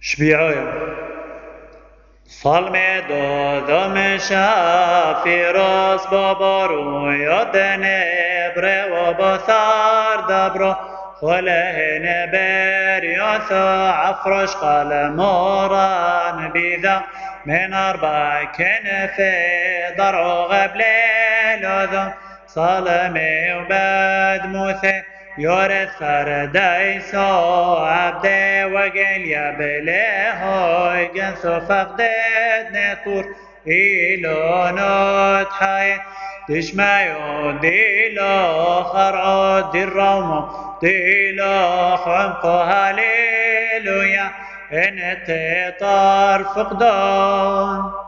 شبيعويا صلمي دو مشافي راس بابارو يدني بري وبثار دبرو خلهن بريوثو عفرش قال موران بذا من أربع كنفي ضرع غبلي لذو صلمي وباد موثي يورث فرديسو عبدي وقل يا بليهوي جنسو فقدت نطور إلو نوت حي تشمعيو ديلو خرعو دي الرومو ديلو خمقو هاليلويا انت طار فقدان